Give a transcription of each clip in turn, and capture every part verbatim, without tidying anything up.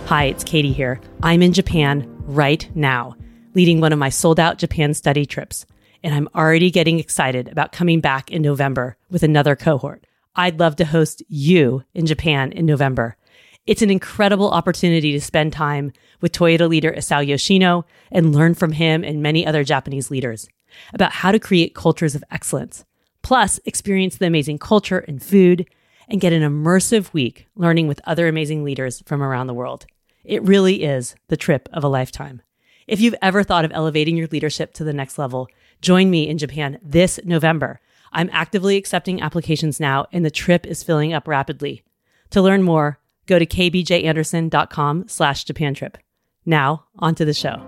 Hi, it's Katie here. I'm in Japan right now, leading one of my sold-out Japan study trips, and I'm already getting excited about coming back in November with another cohort. I'd love to host you in Japan in November. It's an incredible opportunity to spend time with Toyota leader Isao Yoshino and learn from him and many other Japanese leaders about how to create cultures of excellence, plus experience the amazing culture and food, and get an immersive week learning with other amazing leaders from around the world. It really is the trip of a lifetime. If you've ever thought of elevating your leadership to the next level, join me in Japan this November. I'm actively accepting applications now, and the trip is filling up rapidly. To learn more, go to kbjanderson.com slash Japan trip. Now, on to the show.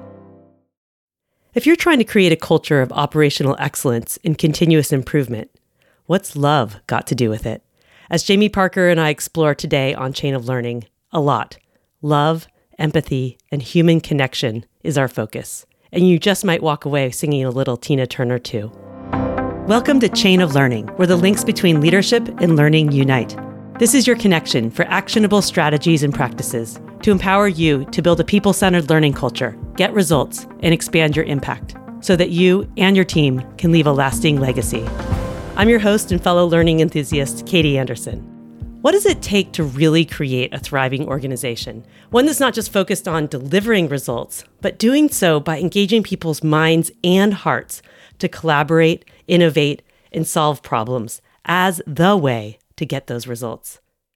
If you're trying to create a culture of operational excellence and continuous improvement, what's love got to do with it? As Jamie Parker and I explore today on Chain of Learning, a lot. Love, empathy, and human connection is our focus. And you just might walk away singing a little Tina Turner too. Welcome to Chain of Learning, where the links between leadership and learning unite. This is your connection for actionable strategies and practices to empower you to build a people-centered learning culture, get results, and expand your impact so that you and your team can leave a lasting legacy. I'm your host and fellow learning enthusiast, Katie Anderson. What does it take to really create a thriving organization? One that's not just focused on delivering results, but doing so by engaging people's minds and hearts to collaborate, innovate, and solve problems as the way to get those results.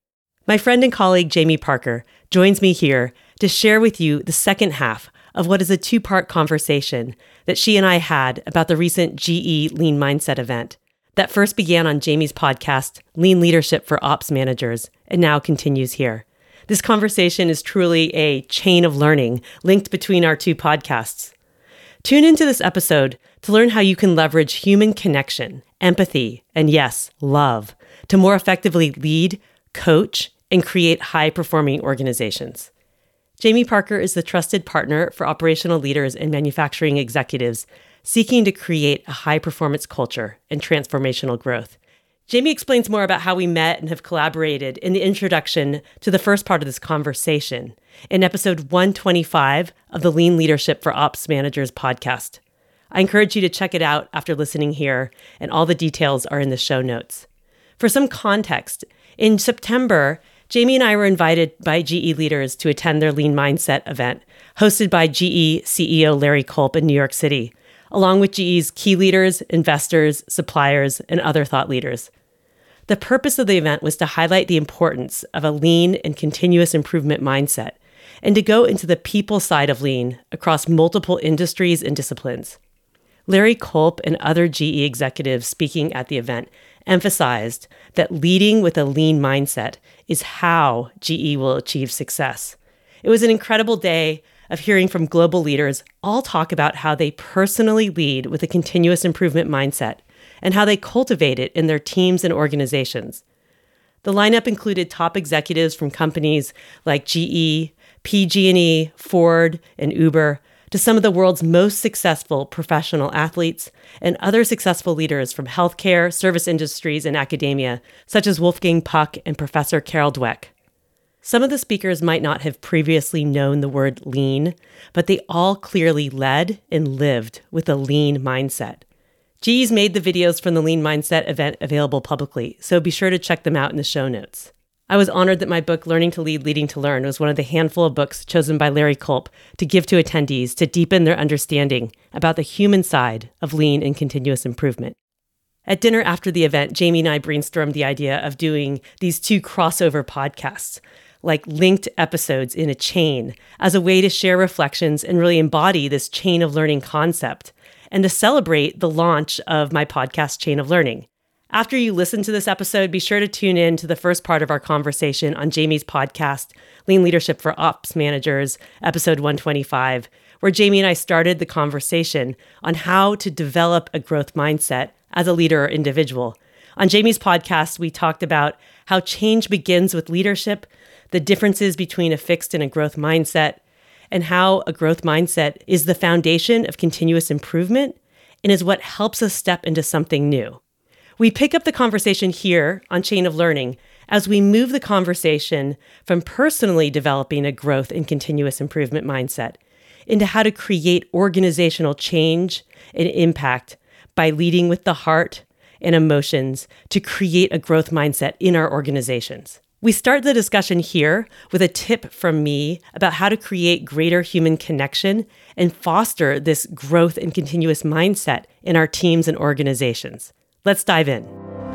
My friend and colleague, Jamie Parker, joins me here to share with you the second half of what is a two-part conversation that she and I had about the recent G E Lean Mindset event that first began on Jamie's podcast, Lean Leadership for Ops Managers, and now continues here. This conversation is truly a chain of learning linked between our two podcasts. Tune into this episode to learn how you can leverage human connection, empathy, and yes, love to more effectively lead, coach, and create high-performing organizations. Jamie Parker is the trusted partner for operational leaders and manufacturing executives seeking to create a high-performance culture and transformational growth. Jamie explains more about how we met and have collaborated in the introduction to the first part of this conversation in episode one twenty-five of the Lean Leadership for Ops Managers podcast. I encourage you to check it out after listening here, and all the details are in the show notes. For some context, in September, Jamie and I were invited by G E leaders to attend their Lean Mindset event, hosted by G E C E O Larry Culp in New York City, along with G E's key leaders, investors, suppliers, and other thought leaders. The purpose of the event was to highlight the importance of a lean and continuous improvement mindset, and to go into the people side of lean across multiple industries and disciplines. Larry Culp and other G E executives speaking at the event emphasized that leading with a lean mindset is how G E will achieve success. It was an incredible day of hearing from global leaders all talk about how they personally lead with a continuous improvement mindset and how they cultivate it in their teams and organizations. The lineup included top executives from companies like G E, P G and E, Ford, and Uber, to some of the world's most successful professional athletes and other successful leaders from healthcare, service industries, and academia, such as Wolfgang Puck and Professor Carol Dweck. Some of the speakers might not have previously known the word lean, but they all clearly led and lived with a lean mindset. G E's made the videos from the Lean Mindset event available publicly, so be sure to check them out in the show notes. I was honored that my book, Learning to Lead, Leading to Learn, was one of the handful of books chosen by Larry Culp to give to attendees to deepen their understanding about the human side of lean and continuous improvement. At dinner after the event, Jamie and I brainstormed the idea of doing these two crossover podcasts, like linked episodes in a chain, as a way to share reflections and really embody this chain of learning concept, and to celebrate the launch of my podcast, Chain of Learning. After you listen to this episode, be sure to tune in to the first part of our conversation on Jamie's podcast, Lean Leadership for Ops Managers, episode one twenty-five, where Jamie and I started the conversation on how to develop a growth mindset as a leader or individual. On Jamie's podcast, we talked about how change begins with leadership, the differences between a fixed and a growth mindset, and how a growth mindset is the foundation of continuous improvement and is what helps us step into something new. We pick up the conversation here on Chain of Learning as we move the conversation from personally developing a growth and continuous improvement mindset into how to create organizational change and impact by leading with the heart and emotions to create a growth mindset in our organizations. We start the discussion here with a tip from me about how to create greater human connection and foster this growth and continuous mindset in our teams and organizations. Let's dive in.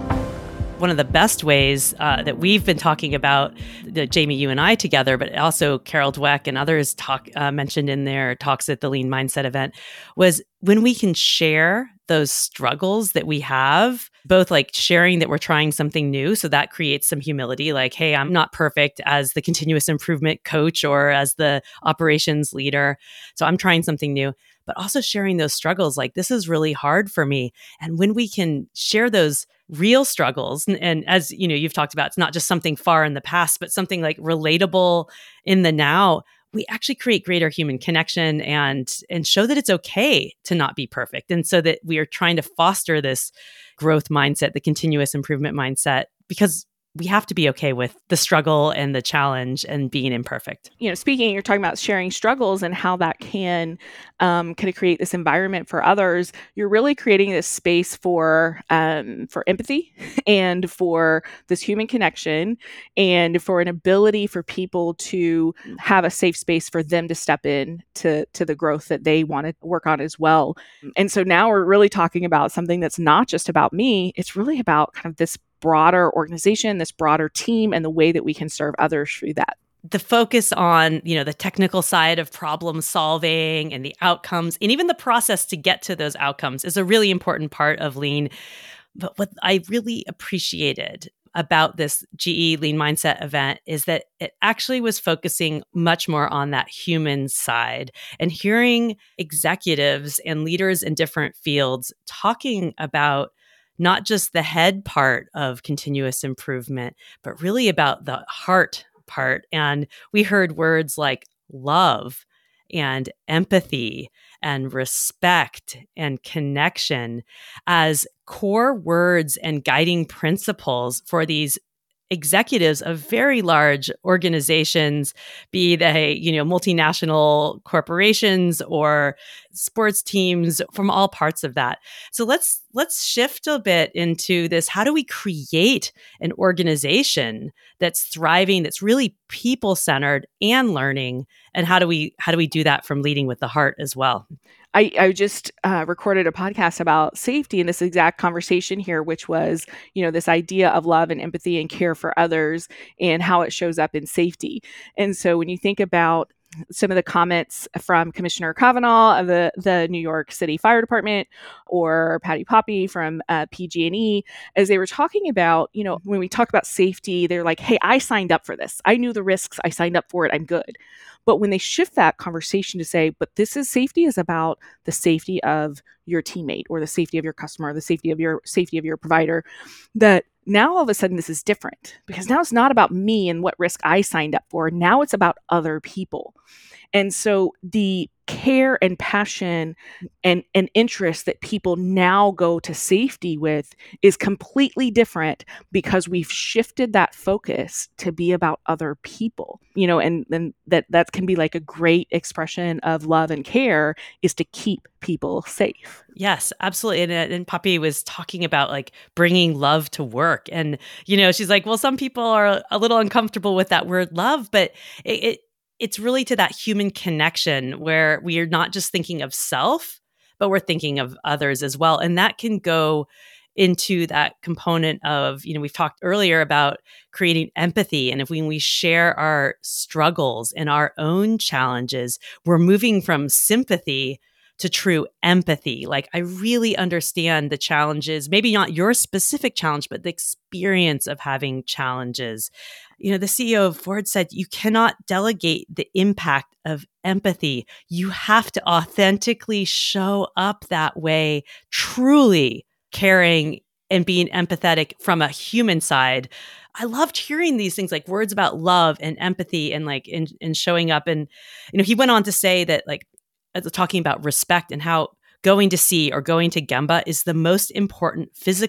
One of the best ways uh, that we've been talking about, uh, Jamie, you and I together, but also Carol Dweck and others talk uh, mentioned in their talks at the Lean Mindset event, was when we can share those struggles that we have, both like sharing that we're trying something new. So that creates some humility, like, hey, I'm not perfect as the continuous improvement coach or as the operations leader. So I'm trying something new, but also sharing those struggles, like this is really hard for me. And when we can share those real struggles, and, and as you know, you've talked about, it's not just something far in the past, but something like relatable in the now, we actually create greater human connection and and show that it's okay to not be perfect. And so that we are trying to foster this growth mindset, the continuous improvement mindset, because we have to be okay with the struggle and the challenge and being imperfect. You know, speaking, you're talking about sharing struggles and how that can um, kind of create this environment for others. You're really creating this space for um, for empathy and for this human connection and for an ability for people to have a safe space for them to step in to, to the growth that they want to work on as well. And so now we're really talking about something that's not just about me. It's really about kind of this broader organization, this broader team, and the way that we can serve others through that. The focus on, you know, the technical side of problem solving and the outcomes, and even the process to get to those outcomes is a really important part of Lean. But what I really appreciated about this G E Lean Mindset event is that it actually was focusing much more on that human side and hearing executives and leaders in different fields talking about not just the head part of continuous improvement, but really about the heart part. And we heard words like love and empathy and respect and connection as core words and guiding principles for these executives of very large organizations, be they, you know, multinational corporations or sports teams from all parts of that. So let's let's shift a bit into this. How do we create an organization that's thriving, that's really people-centered and learning? And how do we how do we do that from leading with the heart as well? I, I just uh, recorded a podcast about safety and this exact conversation here, which was, you know, this idea of love and empathy and care for others and how it shows up in safety. And so when you think about some of the comments from Commissioner Kavanaugh of the, the New York City Fire Department or Patty Poppe from uh, P G and E, as they were talking about, you know, when we talk about safety, they're like, hey, I signed up for this. I knew the risks. I signed up for it. I'm good. But when they shift that conversation to say, but this is safety is about the safety of your teammate or the safety of your customer, the safety of your safety of your provider, that now all of a sudden this is different because now it's not about me and what risk I signed up for. Now it's about other people. And so the care and passion and, and interest that people now go to safety with is completely different because we've shifted that focus to be about other people, you know, and then that, that can be like a great expression of love and care is to keep people safe. Yes, absolutely. And, and Poppe was talking about like bringing love to work. And, you know, she's like, well, some people are a little uncomfortable with that word love, but it, it it's really to that human connection where we are not just thinking of self, but we're thinking of others as well. And that can go into that component of, you know, we've talked earlier about creating empathy. And if we, when we share our struggles and our own challenges, we're moving from sympathy to true empathy. Like, I really understand the challenges, maybe not your specific challenge, but the experience of having challenges. You know, the C E O of Ford said, you cannot delegate the impact of empathy. You have to authentically show up that way, truly caring and being empathetic from a human side. I loved hearing these things like words about love and empathy and like in, in showing up. And, you know, he went on to say that like, talking about respect and how going to sea or going to Gemba is the most important physical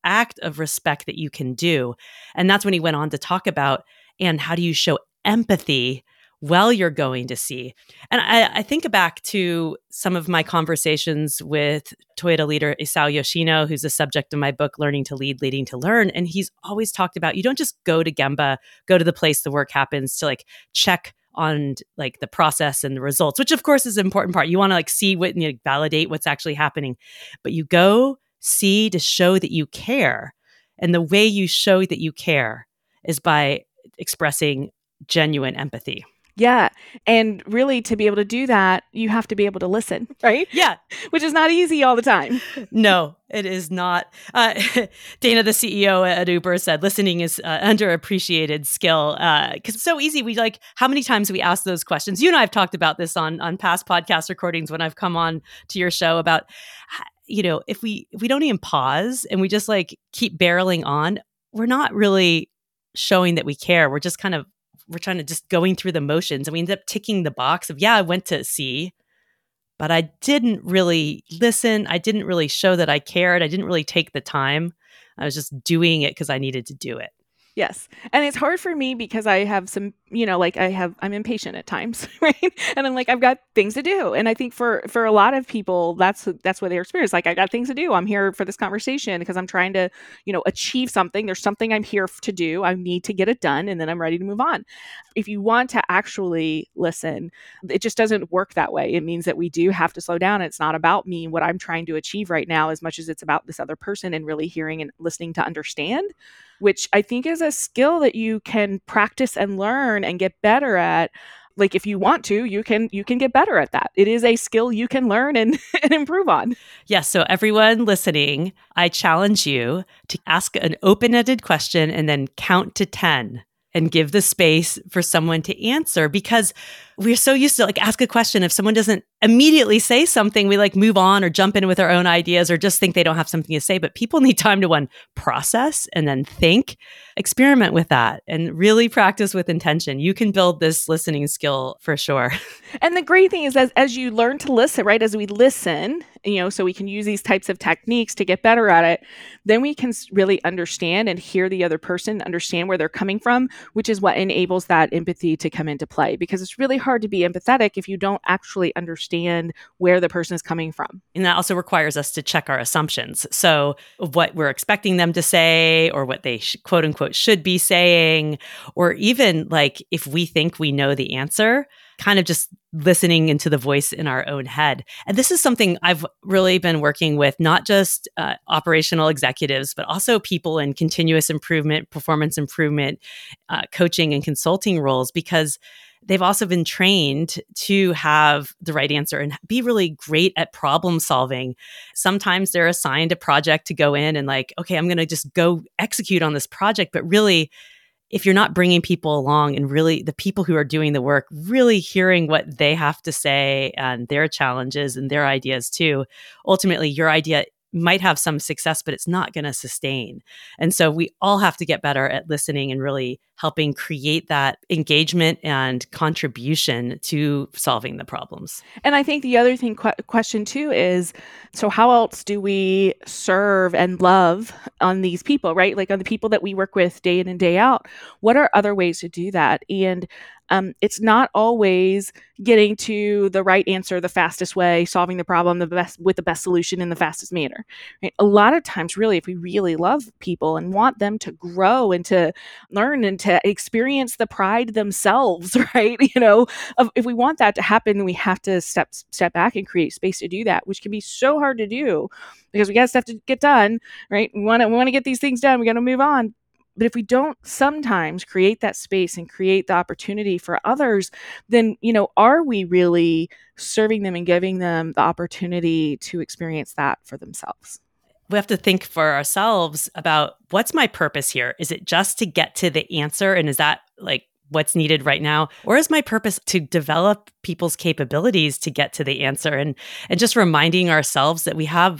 act of respect that you can do. And that's when he went on to talk about, and how do you show empathy while you're going to see? And I, I think back to some of my conversations with Toyota leader Isao Yoshino, who's the subject of my book, Learning to Lead, Leading to Learn. And he's always talked about, you don't just go to Gemba, go to the place the work happens to like check on like the process and the results, which of course is an important part. You want to like see what, you know, validate what's actually happening, but you go see to show that you care. And the way you show that you care is by expressing genuine empathy. Yeah. And really, to be able to do that, you have to be able to listen, right? Yeah. Which is not easy all the time. No, it is not. Uh, Dana, the C E O at Uber, said listening is uh, underappreciated skill because uh, it's so easy. We like, how many times we ask those questions? You and I have talked about this on, on past podcast recordings when I've come on to your show about, you know, if we, if we don't even pause and we just like keep barreling on, we're not really showing that we care. We're just kind of we're trying to just going through the motions, and we end up ticking the box of, yeah, I went to see, but I didn't really listen. I didn't really show that I cared. I didn't really take the time. I was just doing it because I needed to do it. Yes. And it's hard for me because I have some, you know, like I have, I'm impatient at times, right? And I'm like, I've got things to do. And I think for, for a lot of people, that's, that's what they experience. Like, I got things to do. I'm here for this conversation because I'm trying to, you know, achieve something. There's something I'm here to do. I need to get it done. And then I'm ready to move on. If you want to actually listen, it just doesn't work that way. It means that we do have to slow down. It's not about me, what I'm trying to achieve right now, as much as it's about this other person and really hearing and listening to understand, which I think is a skill that you can practice and learn and get better at. Like, if you want to, you can you can get better at that. It is a skill you can learn and, and improve on. Yes. So everyone listening, I challenge you to ask an open-ended question and then count to ten and give the space for someone to answer, because we're so used to like ask a question. If someone doesn't immediately say something, we like move on or jump in with our own ideas or just think they don't have something to say. But people need time to one, process and then think, experiment with that and really practice with intention. You can build this listening skill for sure. And the great thing is, as, as you learn to listen, right, as we listen, you know, so we can use these types of techniques to get better at it, then we can really understand and hear the other person, understand where they're coming from, which is what enables that empathy to come into play. Because it's really hard to be empathetic if you don't actually understand where the person is coming from. And that also requires us to check our assumptions. So what we're expecting them to say, or what they sh- quote unquote should be saying, or even like if we think we know the answer, kind of just listening into the voice in our own head. And this is something I've really been working with, not just uh, operational executives, but also people in continuous improvement, performance improvement, uh, coaching and consulting roles, because they've also been trained to have the right answer and be really great at problem solving. Sometimes they're assigned a project to go in and like, okay, I'm going to just go execute on this project. But really, if you're not bringing people along and really the people who are doing the work, really hearing what they have to say and their challenges and their ideas too, ultimately your idea might have some success, but it's not going to sustain. And so we all have to get better at listening and really helping create that engagement and contribution to solving the problems. And I think the other thing, qu- question too, is, so how else do we serve and love on these people, right? Like on the people that we work with day in and day out, what are other ways to do that? And Um, it's not always getting to the right answer the fastest way, solving the problem the best with the best solution in the fastest manner. Right? A lot of times, really, if we really love people and want them to grow and to learn and to experience the pride themselves, right? You know, of, if we want that to happen, we have to step step back and create space to do that, which can be so hard to do because we got stuff to get done, right? We want to we want to get these things done. We got to move on. But if we don't sometimes create that space and create the opportunity for others, then, you know, are we really serving them and giving them the opportunity to experience that for themselves? We have to think for ourselves about, what's my purpose here? Is it just to get to the answer? And is that like what's needed right now? Or is my purpose to develop people's capabilities to get to the answer? And, and just reminding ourselves that we have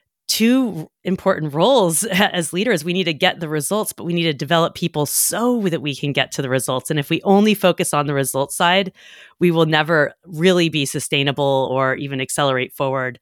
two important roles as leaders. We need to get the results, but we need to develop people so that we can get to the results. And if we only focus on the results side, we will never really be sustainable or even accelerate forward.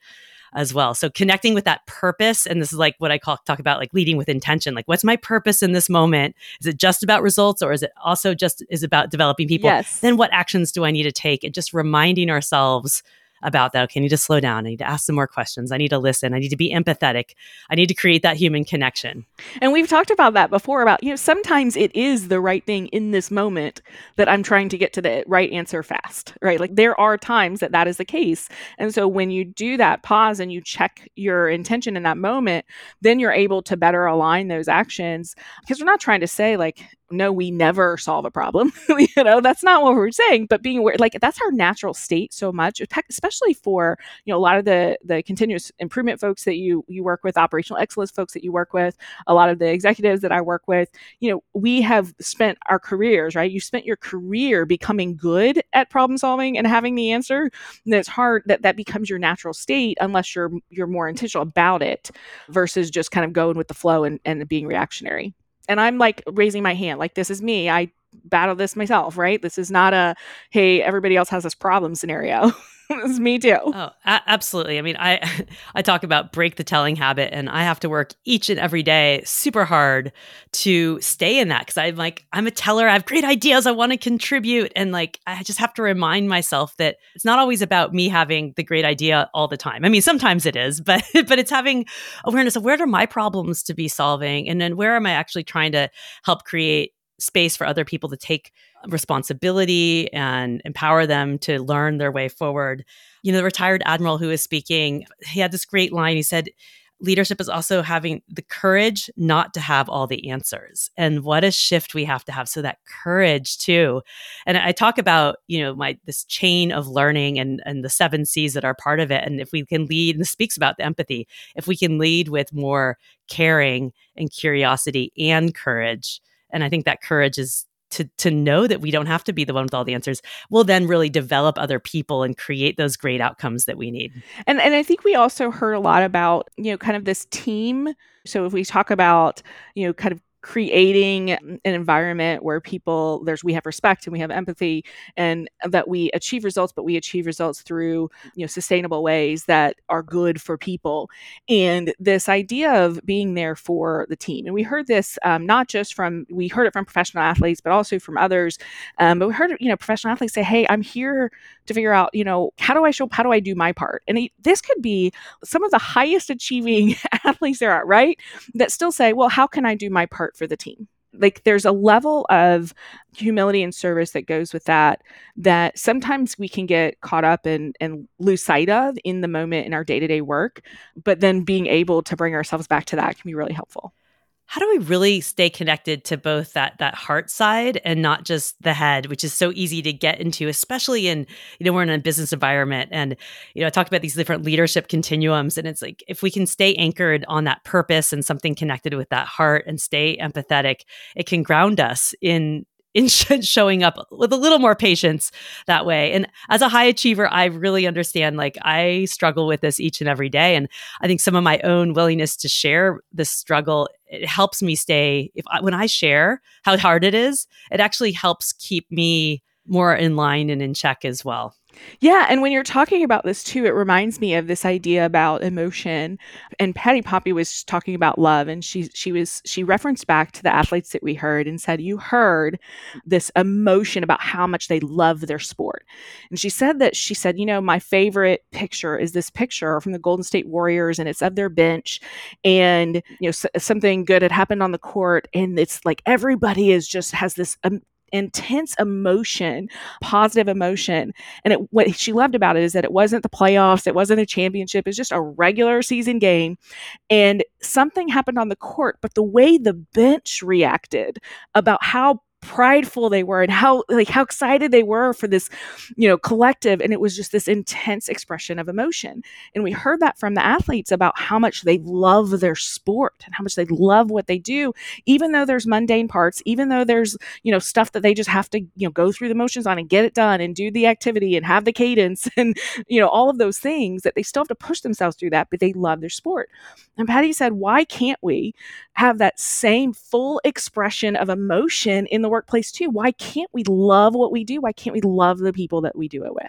as well. So connecting with that purpose, and this is like what I call talk about like leading with intention. Like, what's my purpose in this moment? Is it just about results, or is it also just is about developing people? Yes. Then what actions do I need to take? And just reminding ourselves about that. Okay, I need to slow down. I need to ask some more questions. I need to listen. I need to be empathetic. I need to create that human connection. And we've talked about that before about, you know, sometimes it is the right thing in this moment that I'm trying to get to the right answer fast, right? Like there are times that that is the case. And so when you do that pause and you check your intention in that moment, then you're able to better align those actions, because we're not trying to say like, no, we never solve a problem. You know, that's not what we're saying, but being aware, like that's our natural state so much, especially for, you know, a lot of the, the continuous improvement folks that you, you work with, operational excellence folks that you work with, a lot of the executives that I work with, you know, we have spent our careers, right? You spent your career becoming good at problem solving and having the answer. And it's hard that that becomes your natural state unless you're, you're more intentional about it versus just kind of going with the flow and, and being reactionary. And I'm like raising my hand, like, this is me. I battle this myself, right? This is not a, hey, everybody else has this problem scenario. This is me too. Oh, a- absolutely. I mean, I, I talk about break the telling habit, and I have to work each and every day super hard to stay in that. Cause I'm like, I'm a teller. I have great ideas. I want to contribute. And like, I just have to remind myself that it's not always about me having the great idea all the time. I mean, sometimes it is, but, but it's having awareness of where are my problems to be solving? And then where am I actually trying to help create space for other people to take responsibility and empower them to learn their way forward. You know, the retired admiral who was speaking, he had this great line. He said, leadership is also having the courage not to have all the answers. And what a shift we have to have. So that courage too. And I talk about, you know, my, this chain of learning and, and the seven C's that are part of it. And if we can lead, and this speaks about the empathy, if we can lead with more caring and curiosity and courage, and I think that courage is to to know that we don't have to be the one with all the answers, we'll then really develop other people and create those great outcomes that we need. And and I think we also heard a lot about, you know, kind of this team. So if we talk about, you know, kind of creating an environment where people there's we have respect and we have empathy, and that we achieve results, but we achieve results through, you know, sustainable ways that are good for people. And this idea of being there for the team, and we heard this um, not just from we heard it from professional athletes, but also from others. Um, but we heard, you know, professional athletes say, "Hey, I'm here to figure out, you know, how do I show, how do I do my part?" And it, this could be some of the highest achieving athletes there are, right? That still say, "Well, how can I do my part for the team?" Like there's a level of humility and service that goes with that, that sometimes we can get caught up and, and lose sight of in the moment in our day-to-day work, but then being able to bring ourselves back to that can be really helpful. How do we really stay connected to both that that heart side and not just the head, which is so easy to get into, especially in, you know, we're in a business environment. And, you know, I talked about these different leadership continuums. And it's like, if we can stay anchored on that purpose and something connected with that heart and stay empathetic, it can ground us in in showing up with a little more patience that way. And as a high achiever, I really understand, like I struggle with this each and every day. And I think some of my own willingness to share this struggle, it helps me stay, if I, when I share how hard it is, it actually helps keep me more in line and in check as well. Yeah. And when you're talking about this too, it reminds me of this idea about emotion. And Patty Poppy was talking about love, and she she was she referenced back to the athletes that we heard and said, you heard this emotion about how much they love their sport. And she said that she said, you know, my favorite picture is this picture from the Golden State Warriors, and it's of their bench, and you know, s- something good had happened on the court, and it's like everybody is just has this um, intense emotion, positive emotion. And it, what she loved about it is that it wasn't the playoffs, it wasn't a championship, it was just a regular season game. And something happened on the court, but the way the bench reacted about how prideful they were and how like how excited they were for this, you know, collective, and it was just this intense expression of emotion. And we heard that from the athletes about how much they love their sport and how much they love what they do, even though there's mundane parts, even though there's, you know, stuff that they just have to, you know, go through the motions on and get it done and do the activity and have the cadence and, you know, all of those things, that they still have to push themselves through that, but they love their sport. And Patty said, why can't we have that same full expression of emotion in the workplace too? Why can't we love what we do? Why can't we love the people that we do it with?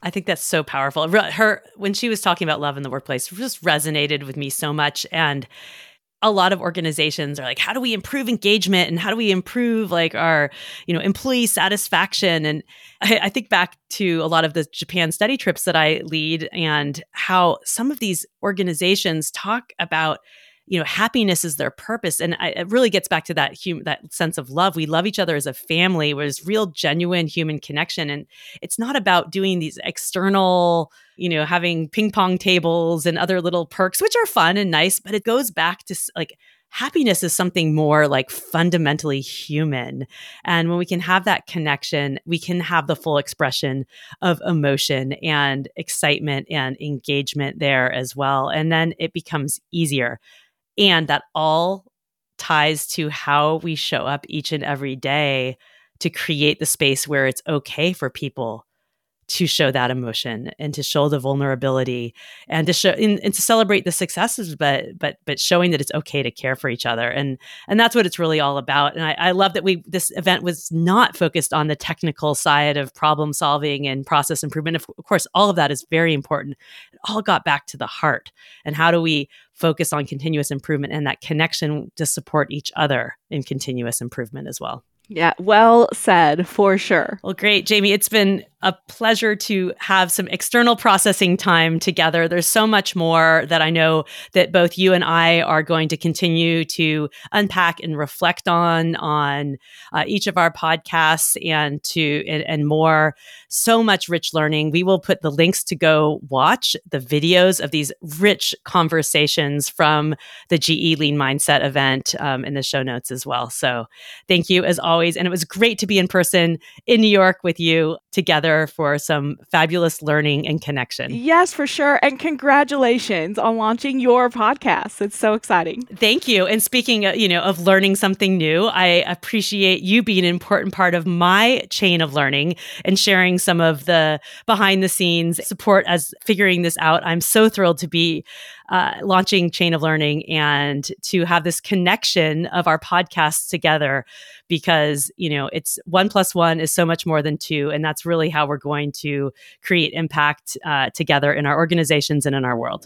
I think that's so powerful. Her, when she was talking about love in the workplace, just resonated with me so much. And a lot of organizations are like, how do we improve engagement and how do we improve like our, you know, employee satisfaction? And I, I think back to a lot of the Japan study trips that I lead and how some of these organizations talk about, you know, happiness is their purpose. And I, it really gets back to that hum- that sense of love. We love each other as a family, where there's real, genuine human connection. And it's not about doing these external, you know, having ping pong tables and other little perks, which are fun and nice, but it goes back to like, happiness is something more like fundamentally human. And when we can have that connection, we can have the full expression of emotion and excitement and engagement there as well. And then it becomes easier. And that all ties to how we show up each and every day to create the space where it's okay for people to show that emotion and to show the vulnerability and to show and, and to celebrate the successes, but but but showing that it's okay to care for each other. And and that's what it's really all about. And I, I love that we this event was not focused on the technical side of problem solving and process improvement. Of, of course, all of that is very important. It all got back to the heart. And how do we focus on continuous improvement and that connection to support each other in continuous improvement as well? Yeah, well said, for sure. Well, great, Jamie. It's been a pleasure to have some external processing time together. There's so much more that I know that both you and I are going to continue to unpack and reflect on, on uh, each of our podcasts and to and, and more. So much rich learning. We will put the links to go watch the videos of these rich conversations from the G E Lean Mindset event um, in the show notes as well. So thank you as always. And it was great to be in person in New York with you together for some fabulous learning and connection. Yes, for sure. And congratulations on launching your podcast. It's so exciting. Thank you. And speaking of, you know, of learning something new, I appreciate you being an important part of my chain of learning and sharing some of the behind the scenes support as figuring this out. I'm so thrilled to be Uh, launching Chain of Learning and to have this connection of our podcasts together, because, you know, it's one plus one is so much more than two. And that's really how we're going to create impact uh, together in our organizations and in our world.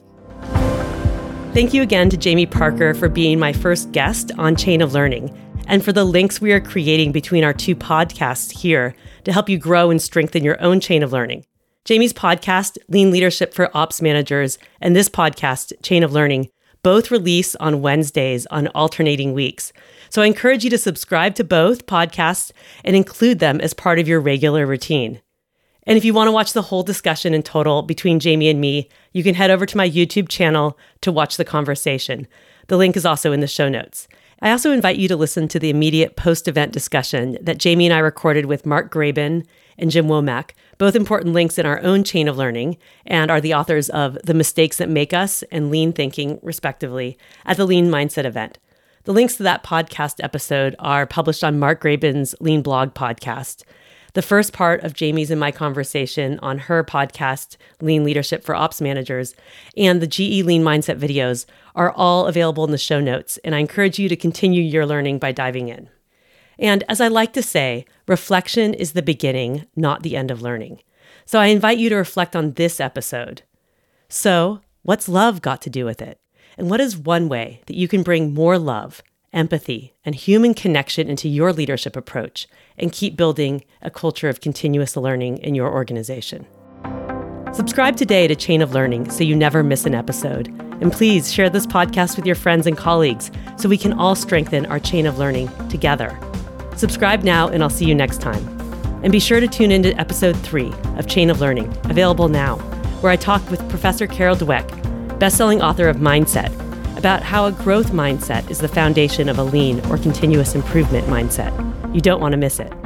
Thank you again to Jamie Parker for being my first guest on Chain of Learning, and for the links we are creating between our two podcasts here to help you grow and strengthen your own chain of learning. Jamie's podcast, Lean Leadership for Ops Managers, and this podcast, Chain of Learning, both release on Wednesdays on alternating weeks. So I encourage you to subscribe to both podcasts and include them as part of your regular routine. And if you want to watch the whole discussion in total between Jamie and me, you can head over to my YouTube channel to watch the conversation. The link is also in the show notes. I also invite you to listen to the immediate post-event discussion that Jamie and I recorded with Mark Graban and Jim Womack, both important links in our own chain of learning, and are the authors of The Mistakes That Make Us and Lean Thinking, respectively, at the Lean Mindset event. The links to that podcast episode are published on Mark Graban's Lean Blog podcast. The first part of Jamie's and my conversation on her podcast, Lean Leadership for Ops Managers, and the G E Lean Mindset videos are all available in the show notes, and I encourage you to continue your learning by diving in. And as I like to say, reflection is the beginning, not the end of learning. So I invite you to reflect on this episode. So, what's love got to do with it? And what is one way that you can bring more love, empathy, and human connection into your leadership approach and keep building a culture of continuous learning in your organization? Subscribe today to Chain of Learning so you never miss an episode. And please share this podcast with your friends and colleagues so we can all strengthen our chain of learning together. Subscribe now, and I'll see you next time. And be sure to tune into episode three of Chain of Learning, available now, where I talked with Professor Carol Dweck, best-selling author of Mindset, about how a growth mindset is the foundation of a lean or continuous improvement mindset. You don't want to miss it.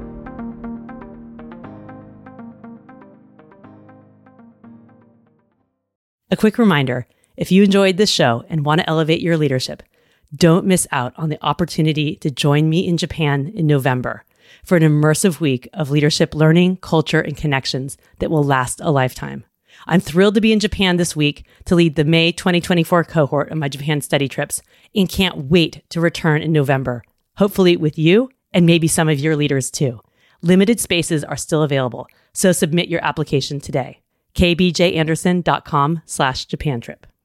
A quick reminder, if you enjoyed this show and want to elevate your leadership, don't miss out on the opportunity to join me in Japan in November for an immersive week of leadership learning, culture, and connections that will last a lifetime. I'm thrilled to be in Japan this week to lead the May twenty twenty-four cohort of my Japan study trips and can't wait to return in November, hopefully with you and maybe some of your leaders too. Limited spaces are still available, so submit your application today. k b j anderson dot com slash Japan trip.